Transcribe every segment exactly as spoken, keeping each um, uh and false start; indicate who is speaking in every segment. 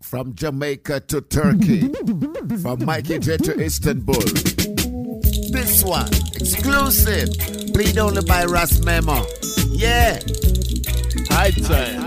Speaker 1: From Jamaica to Turkey. From Mikey J to Istanbul. This one, exclusive. Played only by Ras Memo. Yeah.
Speaker 2: High time.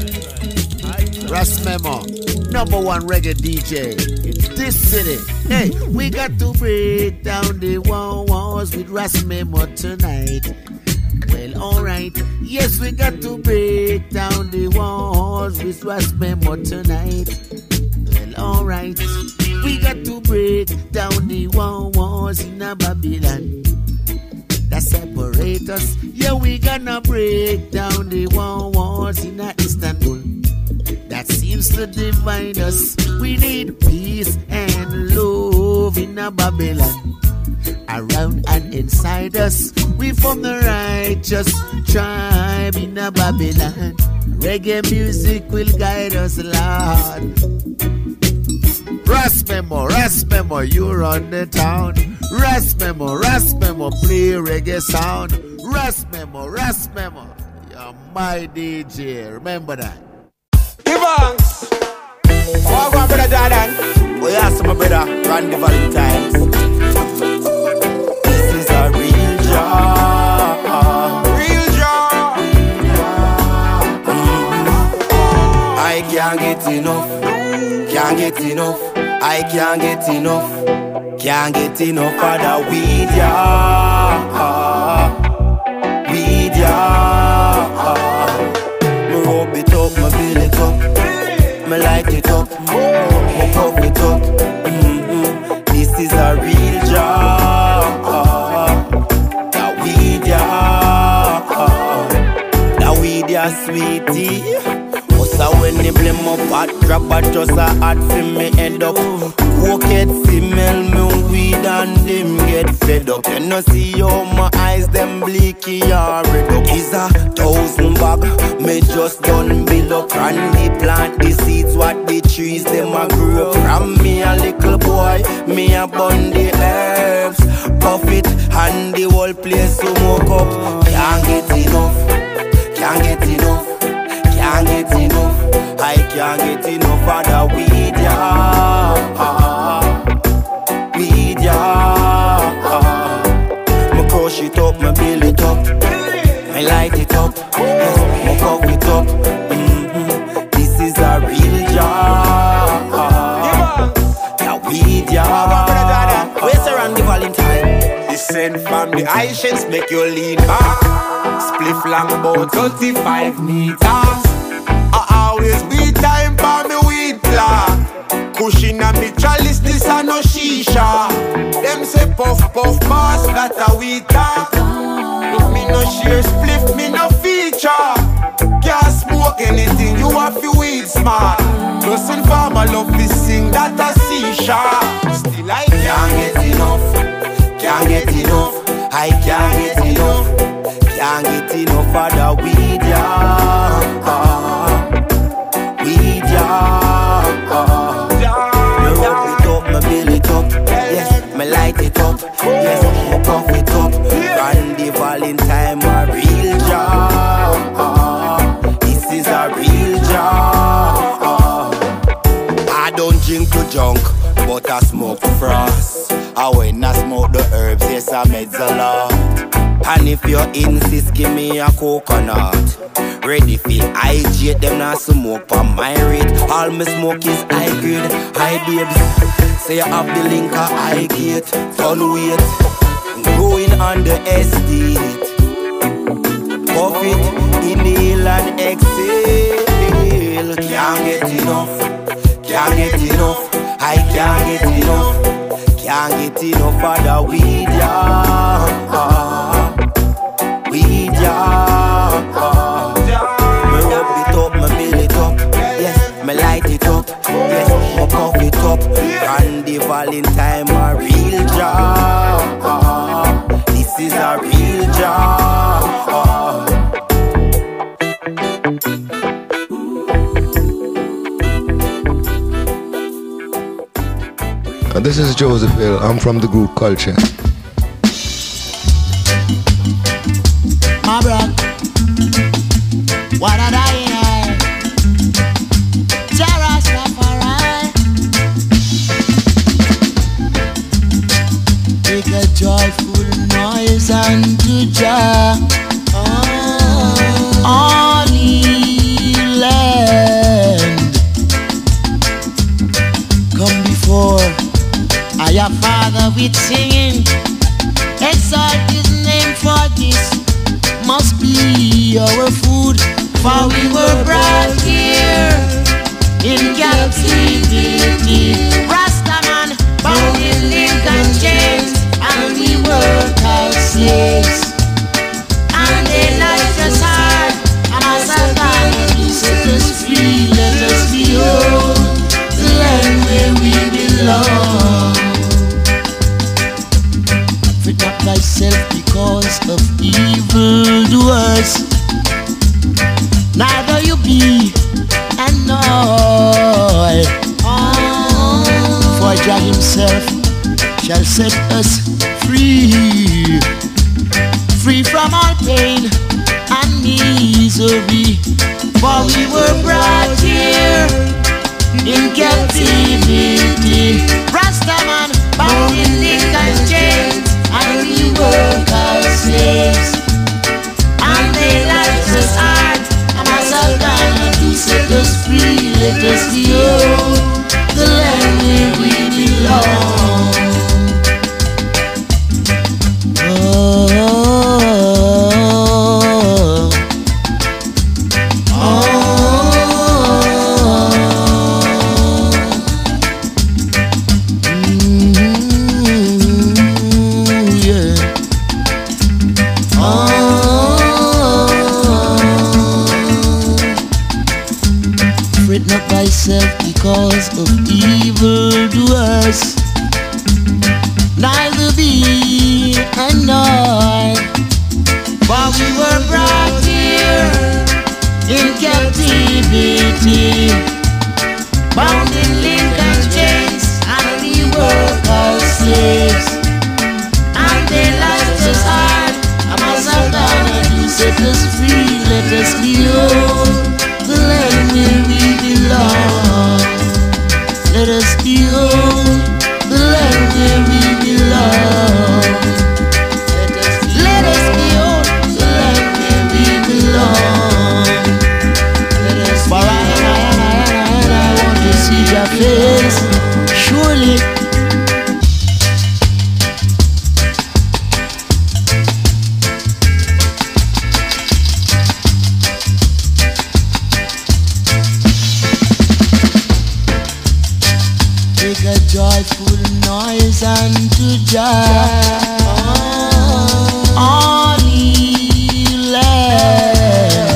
Speaker 1: Ras Memo. Number one reggae D J in this city. Hey, we got to break down the walls with Ras Memo tonight. Well, alright. Yes, we got to break down the walls with Ras Memo tonight. Well, alright. We got to break down the walls in a Babylon that separate us. Yeah, we gonna break down the walls in a Istanbul that seems to divide us. We need peace and love in a Babylon around and inside us. We from the righteous tribe in a Babylon. Reggae music will guide us, Lord. Ras Memo, Ras Memo, you run the town. Ras Memo, Ras Memo, play reggae sound. Ras Memo, Ras Memo, you're my D J, remember that.
Speaker 3: Evans, oh, go on, brother Jordan. Oh, yes, my brother, Randy Valentine's. This is a real job. Real job. Mm-hmm. I can't get enough. Can't get enough. I can't get enough. Can't get enough of the weed, yeah. Weed, yeah. Me rub it up, me build it up. Me light it up, me puff it up. Mm-hmm. This is a real job. The weed, yeah. The weed, yeah, sweetie. So when they blame my pot drop, I just a hot for me head up. Walk it, smell me weed and them get fed up. You know see how my eyes them bleaky or red up. Is a thousand bag, me just done build up. And they plant the seeds, what the trees them a grow up. From me a little boy, me a bun the herbs. Puff it and the whole place to smoke up. Can't get enough, can't get enough. Can't get enough, I can't get enough of the weed, yeah. Weed, yeah. Me crush it up, me build it up, me light it up, yes, me puff it up. Mm-hmm. This is a real job. The weed, yeah. Where's around the Valentine? Descend from the Haitians, make you lean back. Spliff long about thirty-five meters. I always be time for me weed plant. Cushion and me chalice, this a no shisha. Them say puff puff pass, that a weed talk. If me no share spliff, me no feature. Can't smoke anything, you have to weed smart. Plus informer love to sing, that a shisha. Still I can't get enough, can't get enough. I can't get enough, can't get enough of the weed, yeah. Weed, yeah. Me rub it up, me build it up. Yes, me light it up. Yes, me puff it up. Randy Valentine, a real job. This is a real job. I don't drink to junk, but I smoke frost. I when I smoke the herbs, yes, I meds a lot. And if you insist, give me a coconut. Ready for hydrate, them not smoke for my rate. All me smoke is high grade, high babes. Say you have the link of high gate. Turn weight, going on the estate. Puff it, inhale and exhale. Can't get enough, can't get enough. I can't get enough, can't get enough of the weed, yeah. Weed, yeah. Me rub it up, me build it up. Yes, me light it up. Yes, me puff it up. Randy Valentine, a real job. This is a real job.
Speaker 4: This is Joseph Hill. I'm from the group Culture.
Speaker 5: My brother, what a dying eye. Jarrah Rastafari. your Father with singing. Exalt His name, for this must be our food. For we were brought here in captivity. Rastaman bound in Lincoln chains, and we were called slaves. And they left us hard, and as a God to set us free, let us behold the land where we belong. Fret not thyself because of evildoers, neither you be annoyed. For Jah Himself shall set us free, free from all pain and misery. For we were brought here in captivity. Rastaman bound in Lincoln chains, and we were called slaves. And they left us hard, and as a God to set us free, let us behold the land where we belong. Oh, because of evildoers, neither be annoyed. For we were brought here in captivity, bound in Lincoln chains, and we were called slaves. And they left us hard, and as a God to set us free, let us behold the land where we belong. Let us behold the land where we belong. Let us, let us behold the land where we belong. Let us, for I, I, I, I, I want to see your face, surely. Joyful noise unto Jah, all ye land.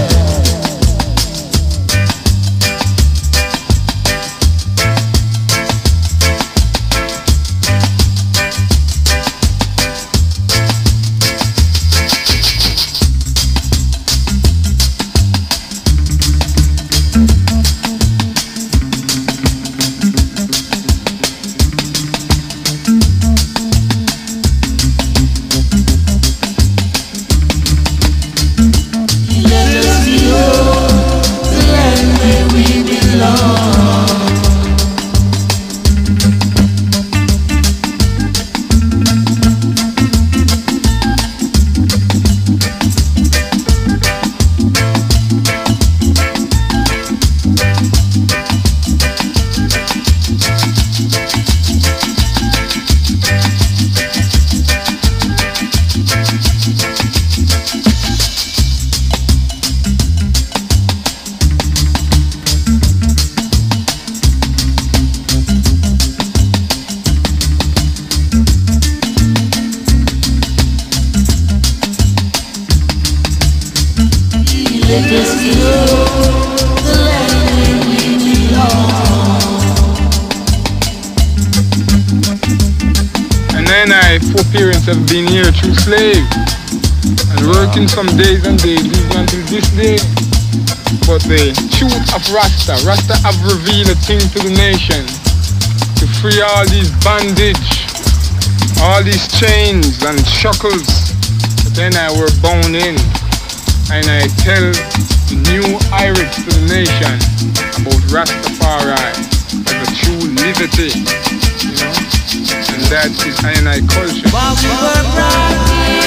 Speaker 6: Have been here through slave and working some days and days even until this day. But the truth of Rasta, Rasta have revealed a thing to the nation to free all these bondage, all these chains and shackles that then I were bound in. And I tell the new Irish to the nation about Rastafari as a true liberty, you know. And that is I and I culture.
Speaker 5: But we were brought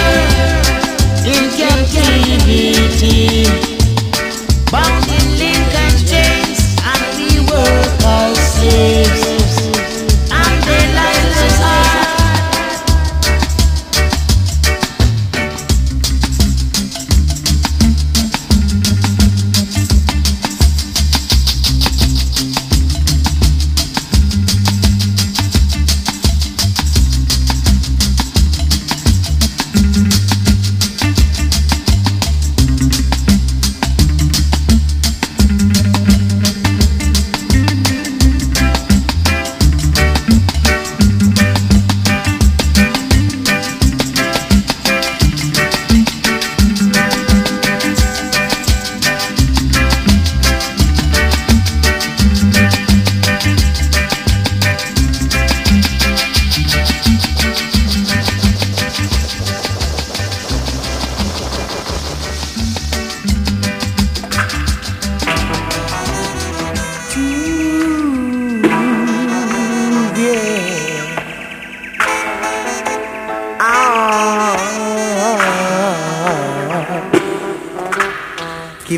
Speaker 5: here in captivity, bound in Lincoln chains, and we were called slaves. And they left us hard,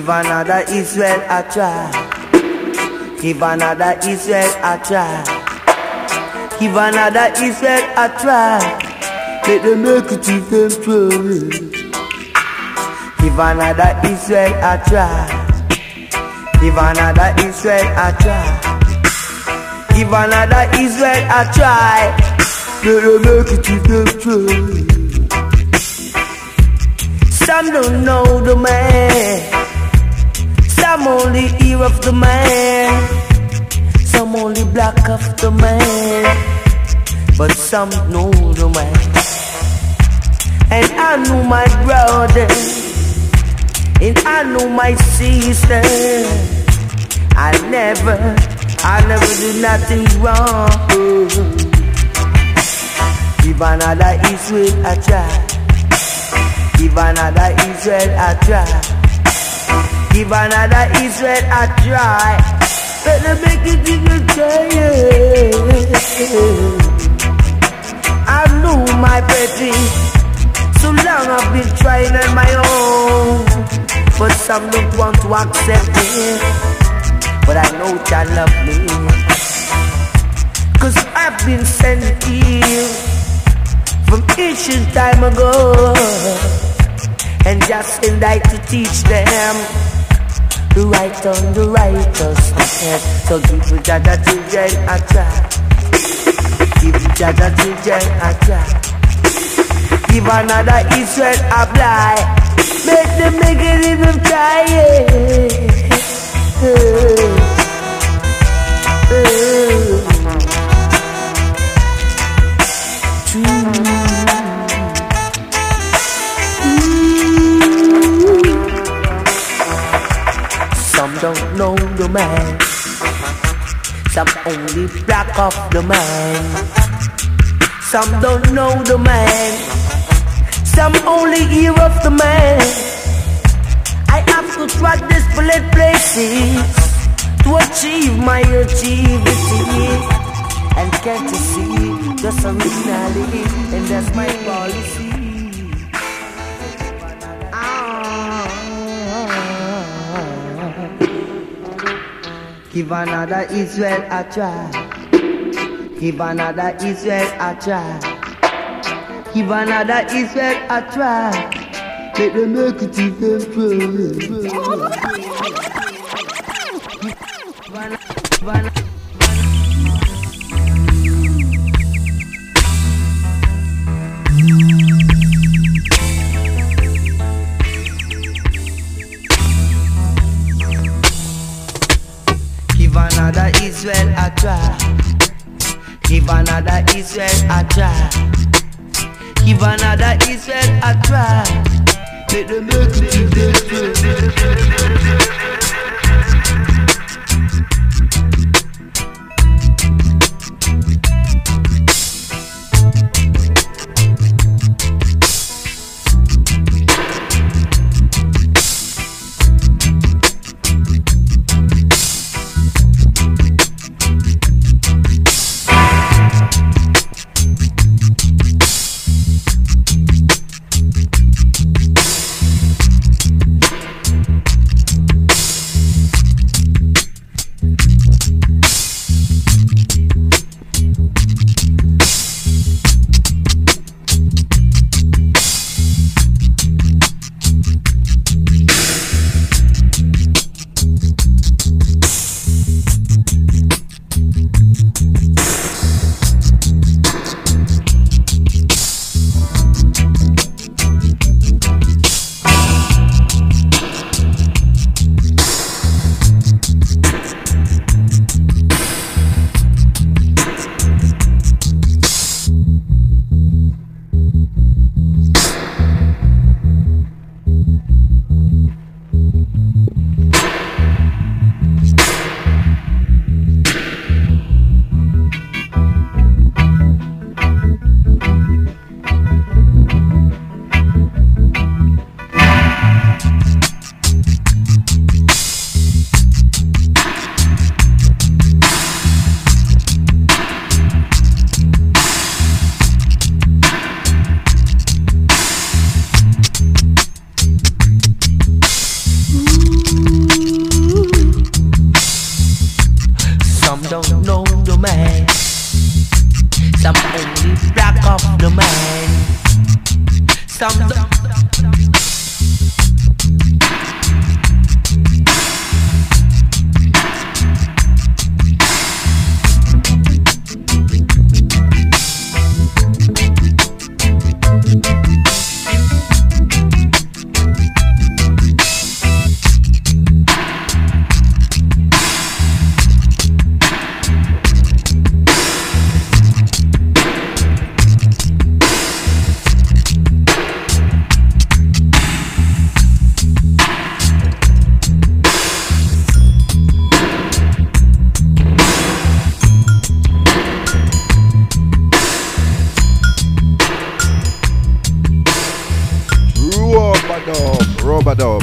Speaker 3: another Israel a try. Give another Israel a try. Give another Israel a try. Let them make it if them try. Give another Israel a try. Give another Israel a try. Give another Israel a try. Let them make it if them try. Some don't know the man. Some only hear of the man. Some only black of the man. But some know the man. And I know my brother. And I know my sister. I never, I never do nothing wrong. Give another Israel a try. Give another Israel a try. Give another Israel a try. Better make it in the try. I know my baby. So long I've been trying on my own. But some don't want to accept me. But I know God love me. Cause I've been sent here from ancient time ago. And just in light to teach them the right on the righteousness. So give each other children a try. Give each other children a try. Give another Israel a blind. Make them make it even try. Some don't know the man. Some only black off the man. Some don't know the man. Some only hear of the man. I have to track desperate places to achieve my achievability. And can't you see just originality? And that's my policy. Give another Israel a try. Give another Israel a try. Give another Israel a try. Let them make it if them try. Give another Israel a try. Give another Israel a try. Give another Israel a try. Let them make it if them
Speaker 5: mind. Some only rock off the mind. Some
Speaker 7: Robadub.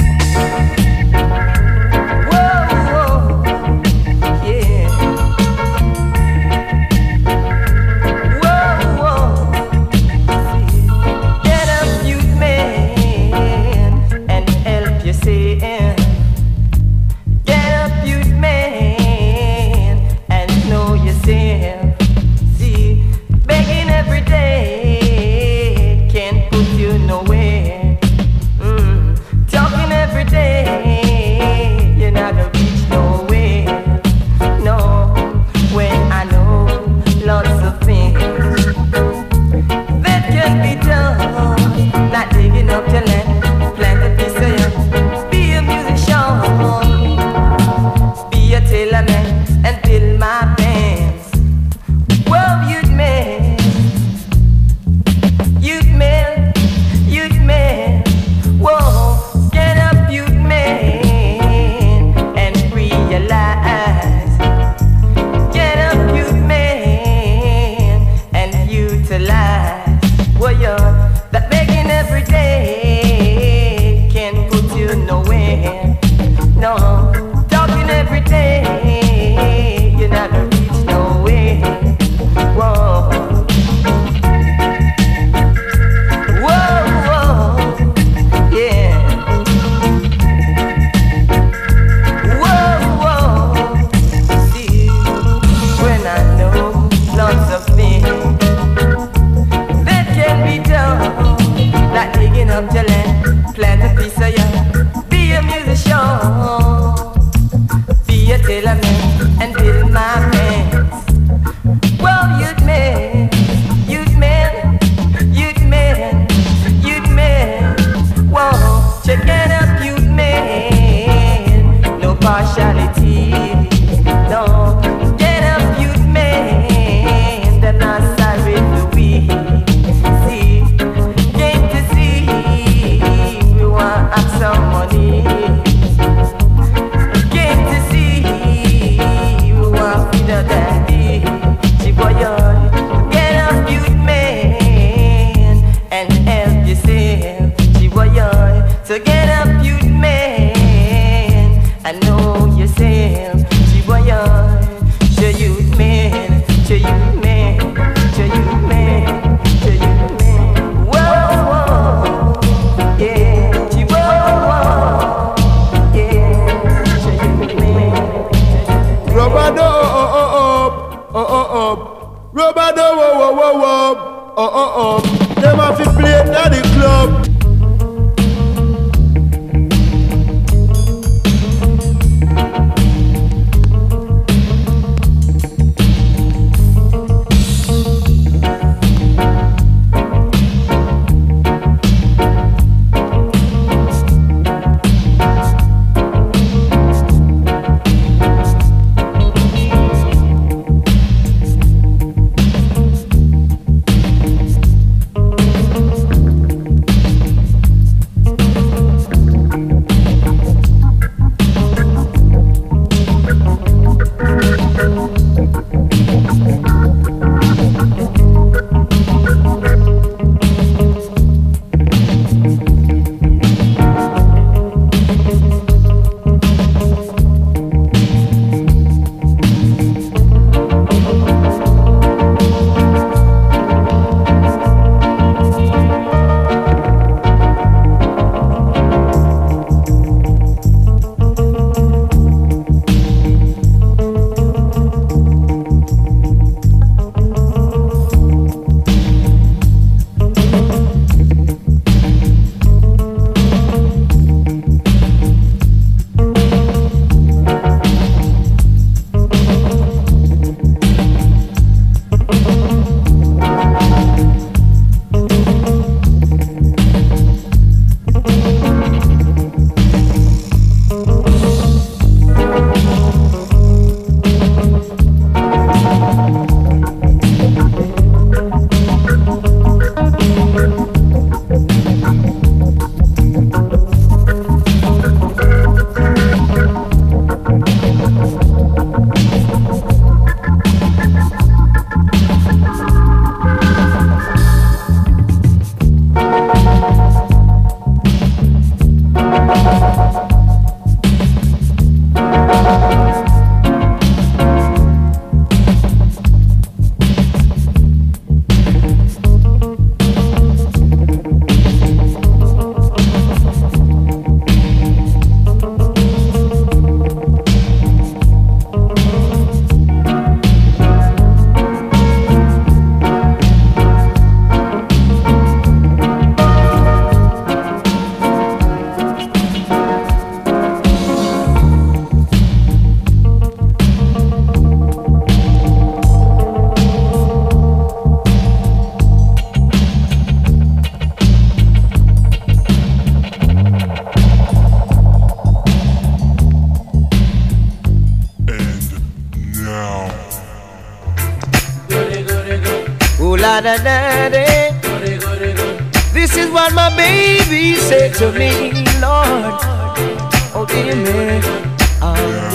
Speaker 8: La da da da. This is what my baby said to me, Lord. Oh dear me. Oh.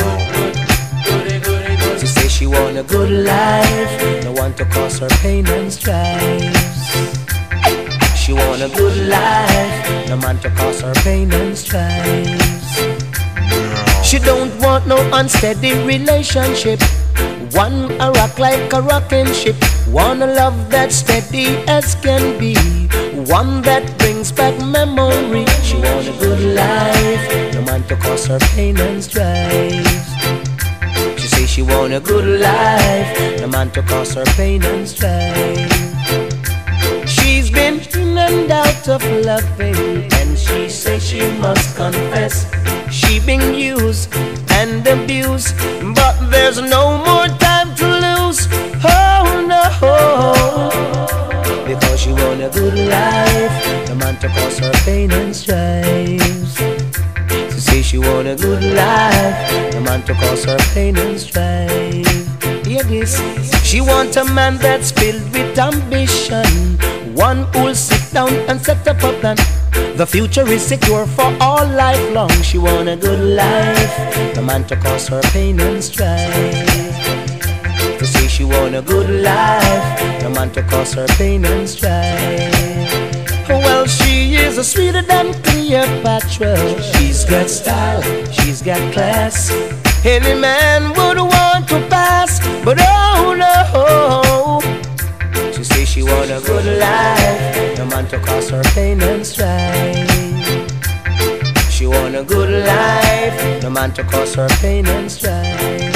Speaker 8: She says she want a good life, no one to cause her pain and strife. She want a good life, no man to cause her pain and strife. She don't want no unsteady relationship. One a rock like a rocking ship. Want a love that's steady as can be. One that brings back memory. She want a good life, no man to cause her pain and strife. She say she want a good life, no man to cause her pain and strife. She's been in and out of loving, and she say she must confess she been used and abused, but there's no more time to lose. Oh no, because she want a good life, no man to cause her pain and strife. She say she want a good life, no man to cause her pain and strife. Hear this, she want a man that's filled with ambition, one who'll sit down and set up a plan. The future is secure for all life long. She want a good life, no man to cause her pain and strife. To say she want a good life, no man to cause her pain and strife. Well, she is a sweeter than Cleopatra. She's got style, she's got class. Any man would want to pass, but oh no. She say she want a good life, no man to cause her pain and strife. She want a good life, no man to cause her pain and strife.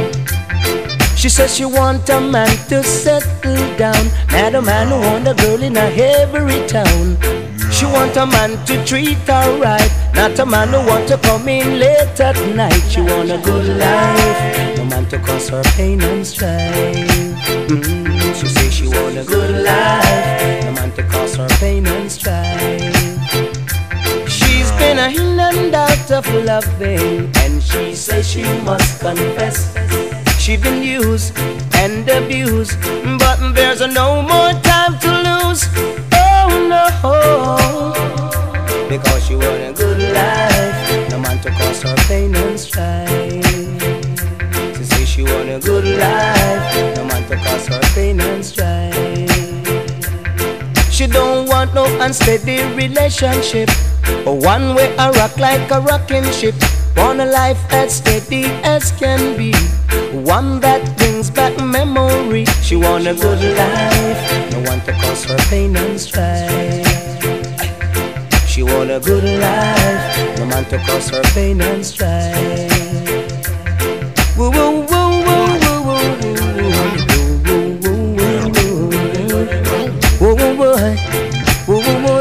Speaker 8: She says she want a man to settle down, not a man who want a girl in a every town. She want a man to treat her right, not a man who want to come in late at night. She want a good life, no man to cause her pain and strife. Mm-hmm. She say she want a good life, no man to cause her pain and strife. She's been a in and out of loving, and she says she must confess she been used and abused, but there's no more time to lose. Oh no, because she want a good life, no man to cause her pain and strife. She say she want a good life, no man to cause her pain and strife. She don't want no unsteady relationship, or one way a rock like a rocking ship. Want a life as steady as can be, one that brings back memory. She want a good life, no one to cause her pain and strife. She want a good life, no man to cause her pain and strife. Woo woo woo woo woo woo woo woo woo woo woo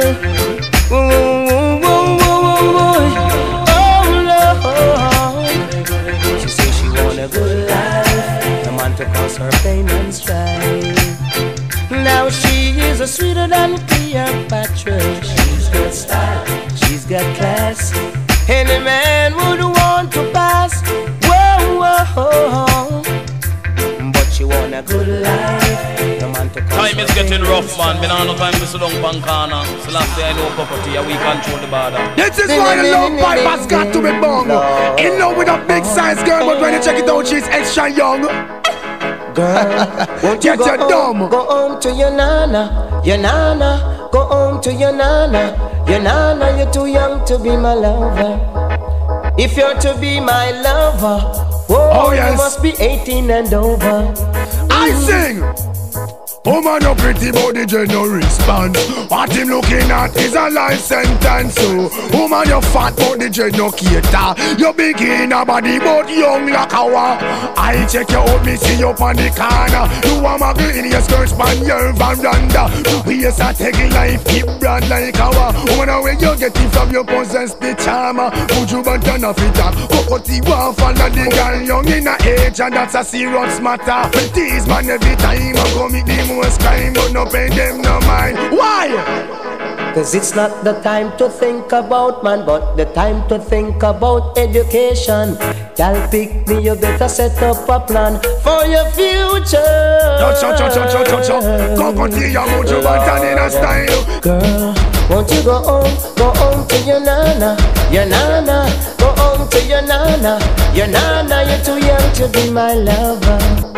Speaker 8: to cause her pain and strife. Now she is a sweeter than Cleopatra. She's got style, she's got class. Any man would want to pass. Whoa, whoa. But she want a good life, no man to cause
Speaker 2: time is getting rough, man. Me nah no time to sit down bankana. So last day I know property, we control the border.
Speaker 9: This is why the love pipe has got to be bung. In love with a big size girl, but when you check it out, she's extra young.
Speaker 8: Girl, won't you
Speaker 9: get
Speaker 8: go
Speaker 9: your
Speaker 8: home,
Speaker 9: dumb.
Speaker 8: go home to your nana, your nana, go home to your nana, your nana, you're too young to be my lover. If you're to be my lover, whoa,
Speaker 9: oh, yes.
Speaker 8: You must be eighteen and over.
Speaker 9: I sing. Woman, no pretty body, you no respond. What him looking at is a life sentence. So, woman, you fat body, you no cater. You big in a body, but young like a wa. I check you out, me see you on the corner. You a muggle in your skirt, span your veranda. We is a taking life, keep brand like a wa. Woman, where you get it from, you possess the charmer. Put you back on a fitter. Cocotti one follow the girl, young in a age, and that's a serious matter. But these man every time I go meet them. Most crime, but no pay them no mind. Why?
Speaker 8: Cause it's not the time to think about man, but the time to think about education. Y'all pick me, you better set up a plan for your future.
Speaker 9: Touch, touch, touch, touch, touch, touch. Go continue, move your button in a style.
Speaker 8: Girl, won't you go home, go home to your nana, your nana. Go home to your nana, your nana. You're too young to be my lover.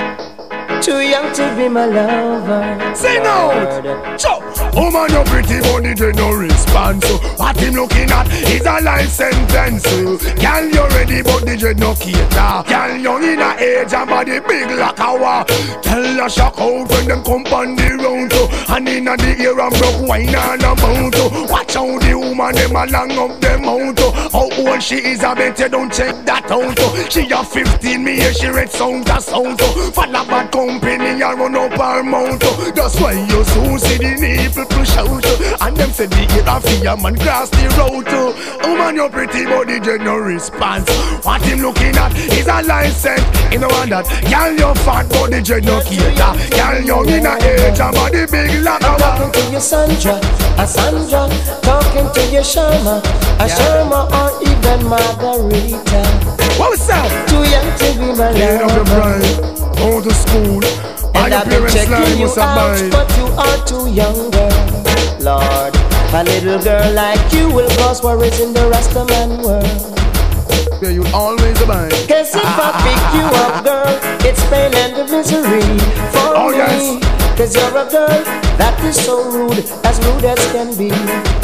Speaker 8: Too young to be my lover.
Speaker 9: Sing out! Chop! Oh man, your pretty body, they no response. So what him looking at is a life sentence. So girl, you ready, but the dread no cater. Girl, young in a age and body big like a war. Tell her shock out when them come on the round. So and in a the ear and broke wine and a mount. So watch out the woman, them a long up them out. So how old she is, I bet you don't check that out. So she a fifteen, me here she read sound to sound. So follow bad company and run up her mouth. That's why you so see the nipple push out. And them say the ear of fear man cross the road. Oh man, your pretty body get no response. What him looking at is a license. You know what that? Girl, your fat body get no cater. Girl, young in a age and body big like a
Speaker 8: talking to your Sandra, a Sandra. Talking to your Sharma, a Sharma, or even Margarita.
Speaker 9: What's up?
Speaker 8: Too young to be my lover.
Speaker 9: Go to school.
Speaker 8: And I've been checking you out, but you are too young, girl. Lord, a little girl like you will cause worries in the Rastaman world.
Speaker 9: Yeah, you'll always abide.
Speaker 8: Cause if I pick you up, girl, it's pain and the misery for
Speaker 9: oh,
Speaker 8: me.
Speaker 9: Yes.
Speaker 8: Cause you're a girl that is so rude, as rude as can be.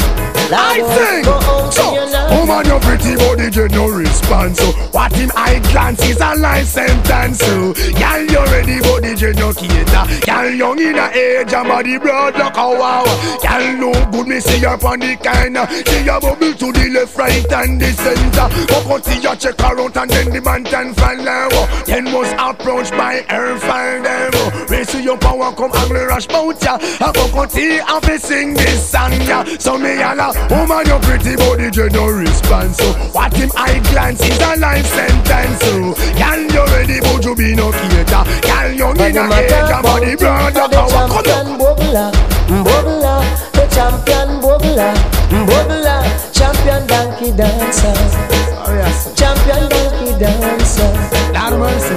Speaker 9: I think so. Oh man, your pretty body get no response. So what him eye glance is a life sentence. So girl, you ready, body get no cater. Girl, young in a age and body broad like a wow. Girl, no good, me see her on the corner. See her bubble to the left, right and the center. Go go see her check her out and then the man can follow. Then was approached by her find them. Raise your power, come angry rush bout ya. I go go see her fi sing this song ya. So me yalla. Oh man, your pretty body get no response. So what him eye glance is a life sentence. So girl, you ready, but you be no cater. Girl, young in a age and body broad like a walk.
Speaker 8: Champion Bobla, Bobla, the champion Bobla, Bobla, champion donkey dancer.
Speaker 9: Oh yes.
Speaker 8: Champion donkey dancer.
Speaker 9: Lord mercy.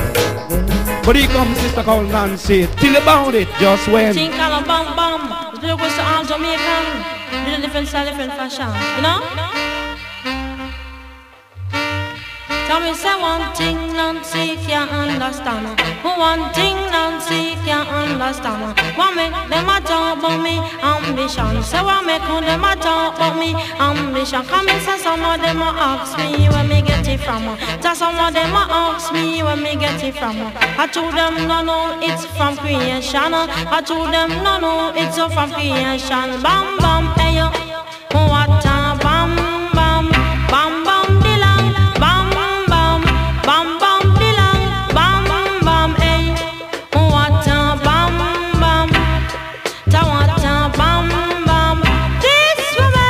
Speaker 10: But here comes Sister Cole Nancy. Tell about it, just when.
Speaker 11: Think all a bum bum. The was all Jamaican. Little different style, different fashion, you know? Tell me say one thing Nancy can't understand. One thing Nancy can't understand. What make them a talk about me ambition? Say what make them a talk about me ambition? Come and say some of them a ask me where me get it from. Tell some of them a ask me where me get it from. I told them no no it's from creation. I told them no no it's from creation. Bam bam hey yo, what a bam bam bam bam dilang bam bam bam bam dilang bam bam hey, what a bam bam ta what a bam bam. This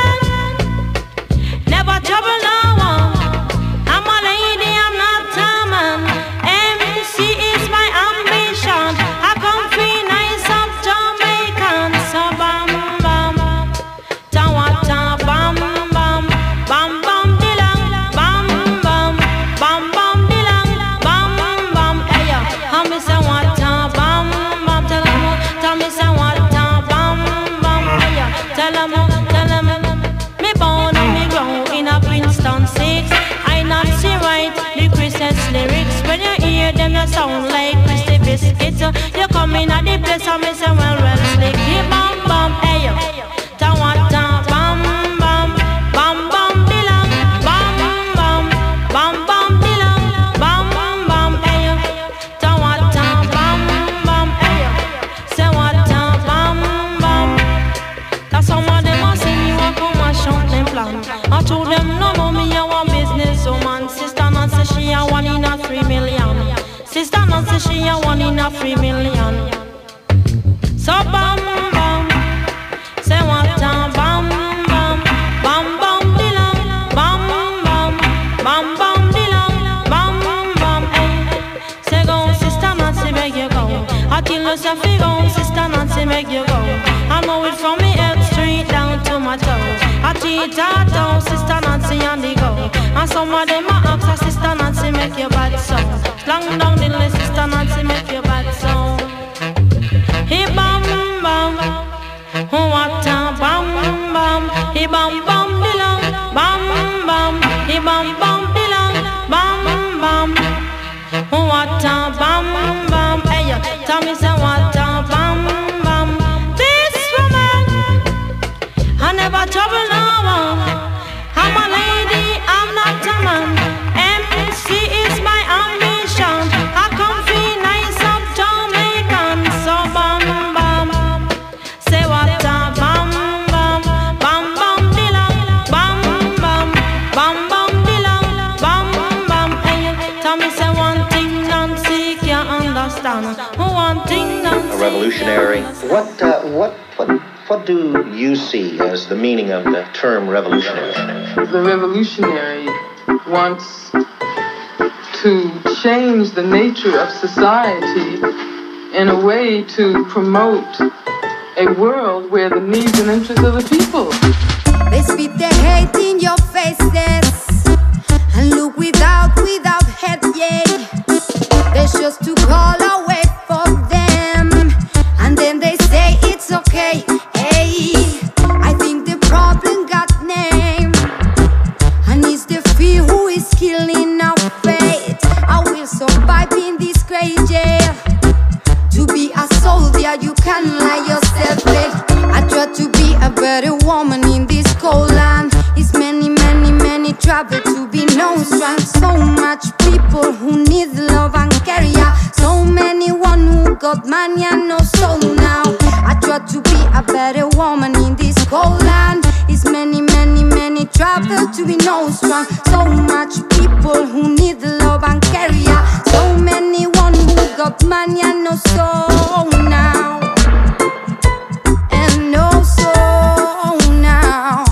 Speaker 11: woman never trouble no one. I'm a lady, I'm not a man. M C is my ambition. I come free nice of Jamaican. So bam bam ta what a bam bam bam bam dilang bam bam bam bam dilang bam bam hey yo. I me say what a bam bam. Tell 'em, tell me say what a bam bam hey yo. Tell 'em, tell 'em. Me born and me grow in a Princeton six. I not see right the Christmas lyrics. When you hear them, you sound like Christy Biscuits. You come in at the place and me say well well slick. Yeah, bam bam hey yo. Ta what a bam bam bam bam dilang bam bam bam bam dilang bam bam hey yo. Ta what a bam bam hey yo. Say what a bam bam. Cause some of them a see me walk on my shop them plan. I told them no no me a one business woman. Sister Nancy she a one in a three million. Sister Nancy she a one in a three million. So bam bam. Say what a bam bam bam bam dilang bam bam bam bam dilang bam bam hey. Say go Sister Nancy make you go. I tell you say fi go Sister Nancy make you go. I know it from me head straight down to my toes. I teach her down Sister Nancy on the go. And some of them a ask her Sister Nancy make your bad so. Long down the list Sister Nancy make your bad so. me say what a bam bam. This woman, I never trouble no one. I'm a lady, I'm not a man. M C is my ambition. I come feel nice up Jamaican. So bam bam, say what a bam bam, bam bam dillam, bam bam, bam bam dillam, bam bam. Hey, tell me say one thing, Nancy can't understand. One thing, Nancy.
Speaker 12: A revolutionary. What uh, what what what do you see as the meaning of the term revolutionary?
Speaker 13: The revolutionary wants to change the nature of society in a way to promote a world where the needs and interests of the people.
Speaker 14: They spit their hate in your faces and look without, without head, yeah. There's just to call away for them, and then they say it's okay. Hey, I think the problem got name, and it's the fear who is killing our faith. I will survive in this great jail. To be a soldier, you can't lie yourself dead. I try to be a better woman in this cold land. It's many, many, many travel to be known strong. So much people who need love and care. So many one who got money and no soul now. I try to be a better woman in this cold land. It's many, many, many travel to be known strong. So much people who need love and care. So many one who got money and no soul now. And no soul now.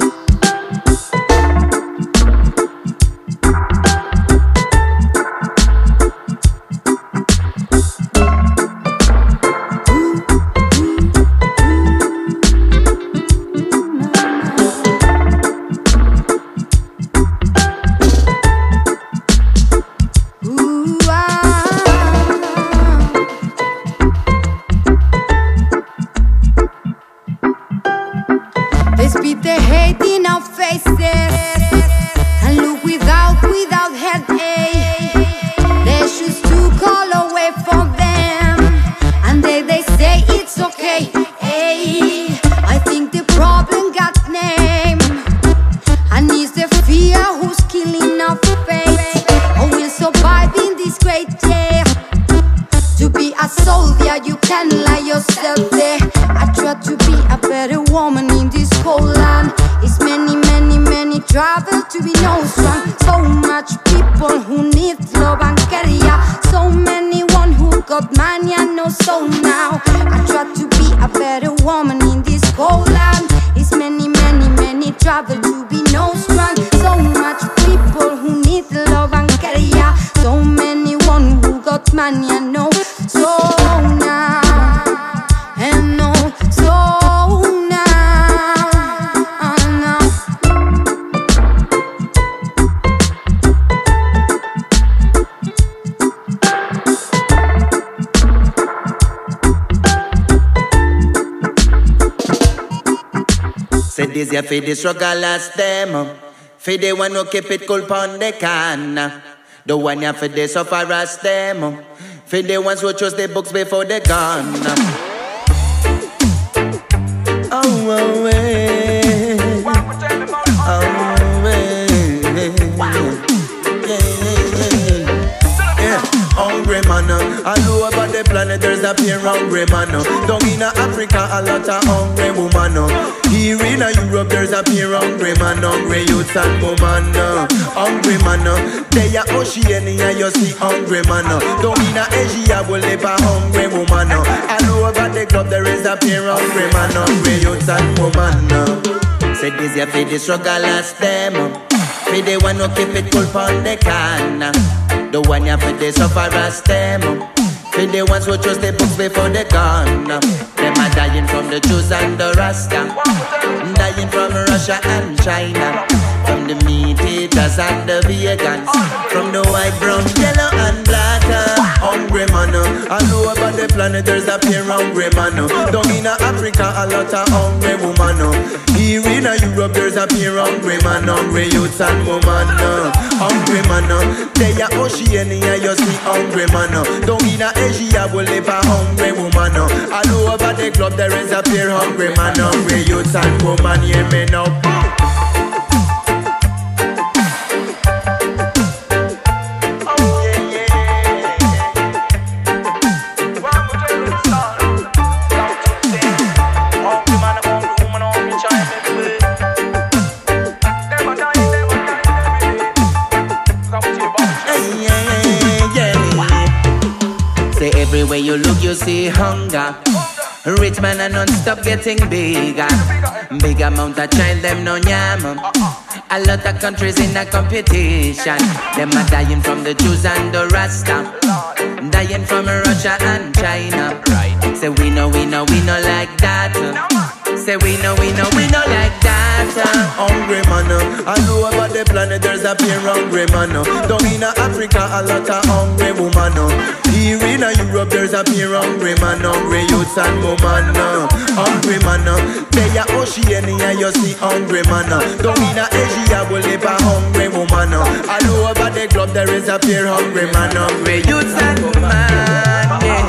Speaker 14: They spit their hate in our faces and look without, without head, eh. They choose to call away for them, and they, they say it's okay, eh. I think the problem got name, and it's the fear who's killing our faith. Or will survive in this great day. To be a soldier, you can't lie yourself there. I try to be a better woman in this cold land. It's many, many, many travel to be known strong. So much people who need love and care. So many one who got money and no soul now. I try to be a better woman in this cold land. It's many, many, many travel to be known strong. So much people who need love and care. So many one who got money and no soul now. And no soul now. now.
Speaker 3: Say this ya for the struggle last them. For the one who keep it cool pon the can. The one ya for the suffer as them. For the ones who trust the books before they gone. Oh, oh, eh. Oh, eh. Yeah, yeah. Hungry man, all over the planet there's a pure hungry man. Down in Africa a lot of hungry woman. Here in Europe there's a pure hungry man. Hungry youths and woman. Hungry man, they are Oceania you see hungry man. Down in Asia we'll live a hungry woman. All over the club there is a pure hungry man. Hungry youths and woman. Say this ya for the struggle last them. For the one who keep it cool pon the can. The one ya for the suffer as them. For the ones who trust the books before they gone. Them are dying from the Jews and the Rasta. Dying from Russia and China.
Speaker 15: from the meat eaters and the vegans, from the white, brown, yellow and black. Hungry man, all over the planet there's a pure hungry man. Down in Africa a lot of hungry woman. Here in Europe there's a pure hungry man, hungry youths and woman. Hungry man, they are Oceania you see hungry man. Down in Asia we live a hungry woman. All over the club there is a pure hungry man, hungry youths and woman. Hear me now. Everywhere you look, you see hunger. Rich man and non-stop getting bigger. Big amount of child, them no yam. A lot of countries in a competition. Them are dying from the Jews and the Rasta. Dying from Russia and China. Right. Say we know, we know, we know like that. Say we know, we know, we know like that. Hungry man, all over the planet there's a pure hungry man. Down in Africa a lot of hungry woman. Here in Europe there's a pure hungry man, hungry youths and woman. Hungry man, they are Oceania you see hungry man. Down in Asia we live a hungry woman. All over the globe there is a pure hungry man, hungry youths and woman. Yeah.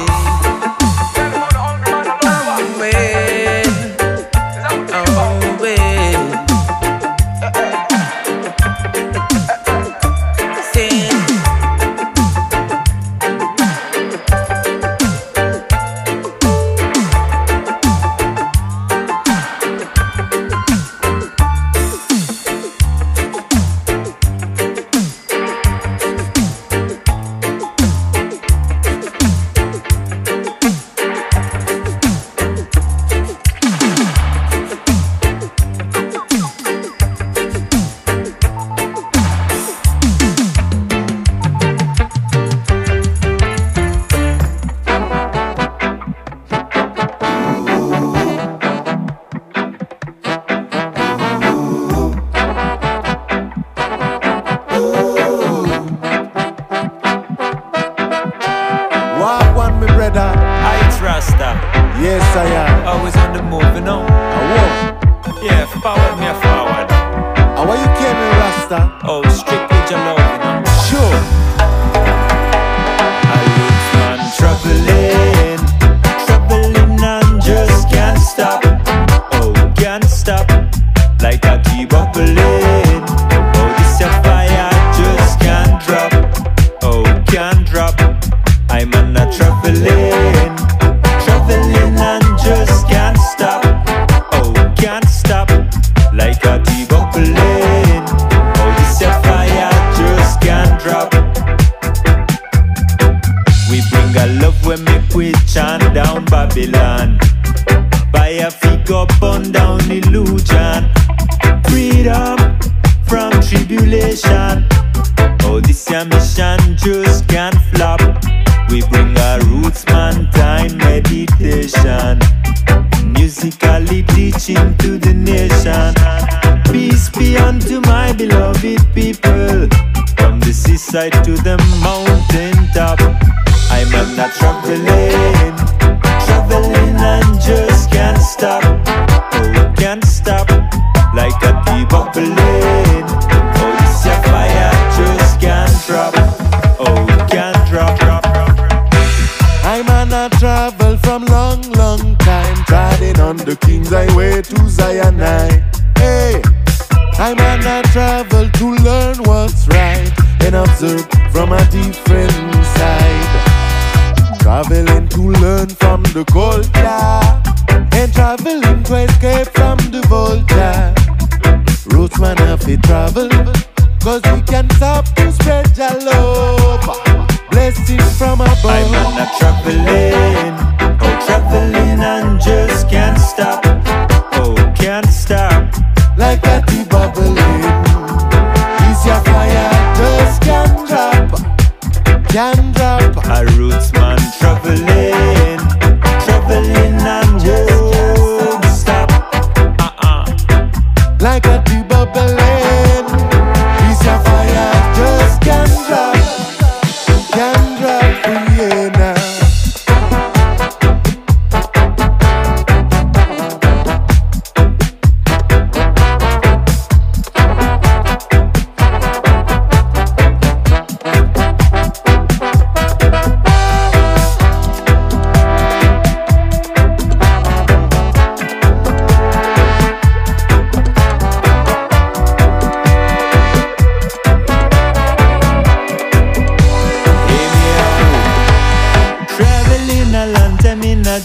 Speaker 16: Like a tea bubbling.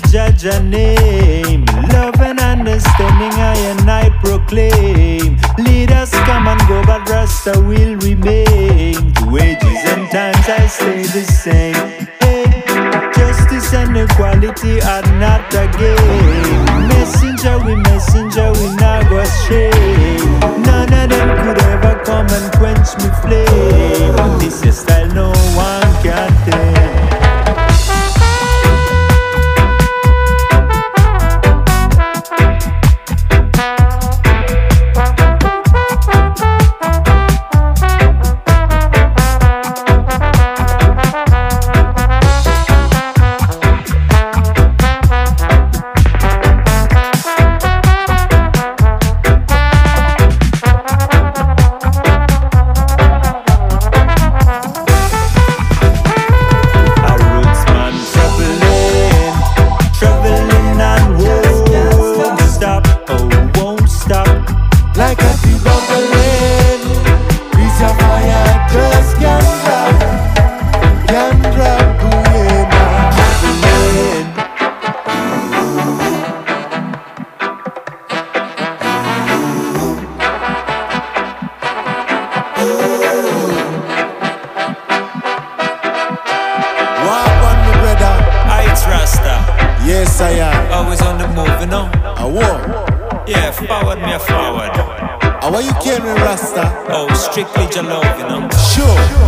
Speaker 16: Jaja name. Love and understanding I and I proclaim. Lead us come and go, but Rasta will remain. To ages and times I stay the same. Hey, justice and equality are not a game. Messenger, we messenger, we not go astray. None of them could ever come and quench me flame. This is style no one can tame.
Speaker 17: Strictly your love, you know.
Speaker 16: Sure.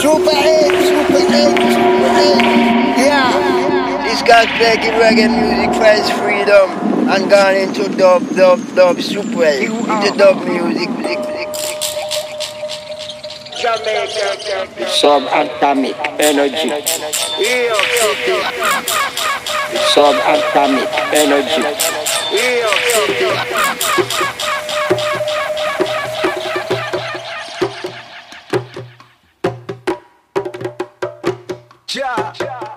Speaker 18: Super eight, Super eight, Super eight. Yeah. This guy's making reggae music for his freedom and gone into dub, dub, dub, Super eight. Into dub music, music, music. Jamaica.
Speaker 19: Subatomic energy. Subatomic energy.
Speaker 18: Ja.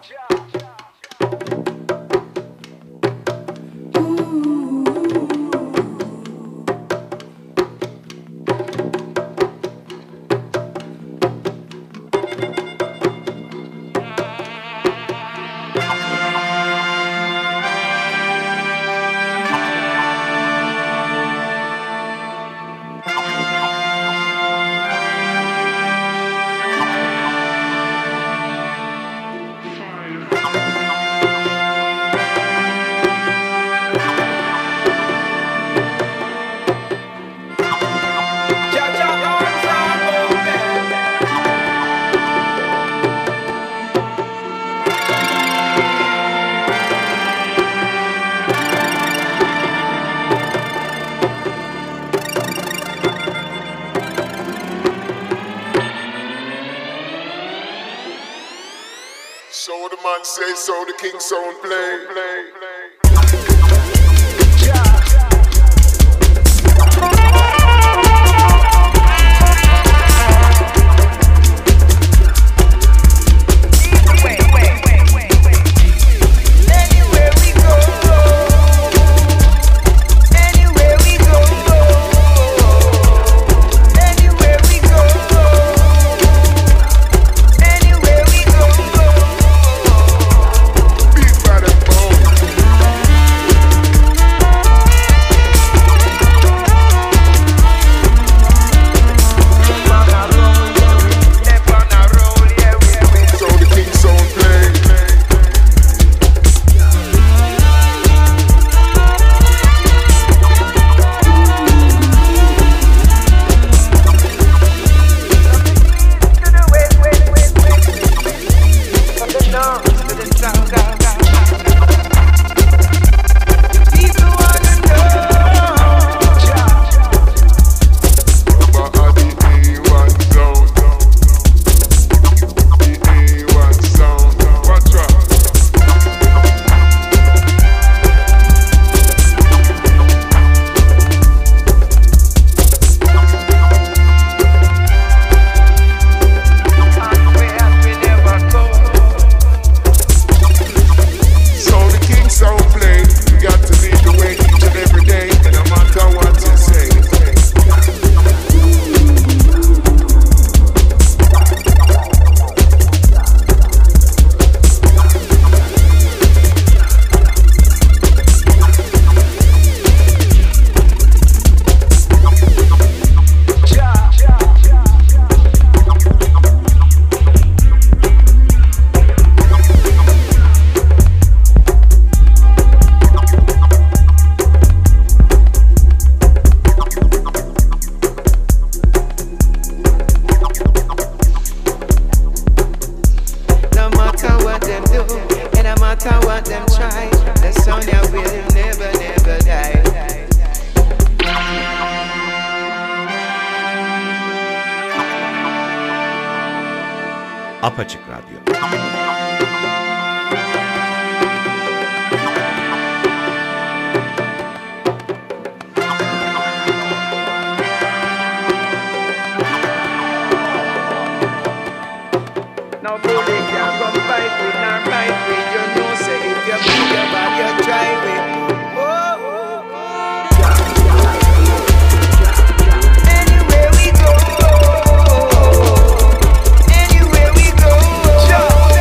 Speaker 20: So the man say, so the king sound play, play, play.
Speaker 21: Apaçık Radyo.
Speaker 18: Now bully can't come fight with, nor fight with. You know say if you feel your bad, you try with. Anywhere we go, anywhere we go,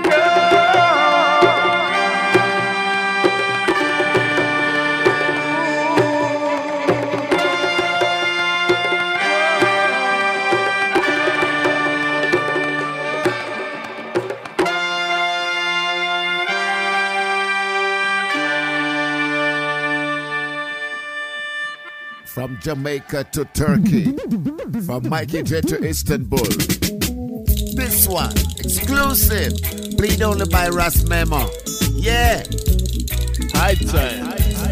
Speaker 1: From Jamaica to Turkey, from Mikey J to Istanbul. This one, exclusive, played only by Ras Memo. Yeah. High time.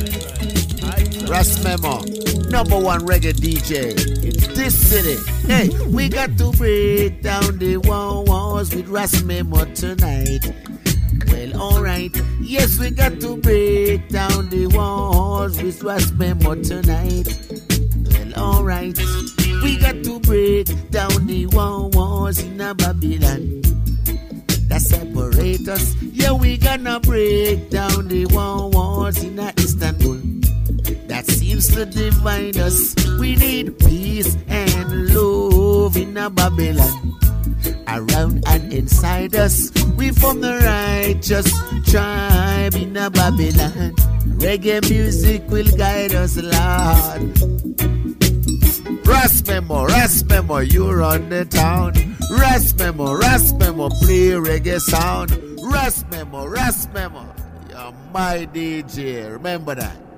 Speaker 1: Ras Memo, number one reggae D J in this city. Hey, we got to break down the walls with Ras Memo tonight. Well, alright. Yes, we got to break down the walls with Ras Memo tonight. Well, alright. We got to break down the walls in a Babylon that separate us. Yeah, we gonna break down the walls in a Istanbul that seems to divide us. We need peace and love in a Babylon around and inside us. We from the righteous tribe in a Babylon. Reggae music will guide us, Lord. Ras Memo, Ras Memo, you run the town. Ras Memo, Ras Memo, play reggae sound. Ras Memo, Ras Memo, you're my D J, remember that.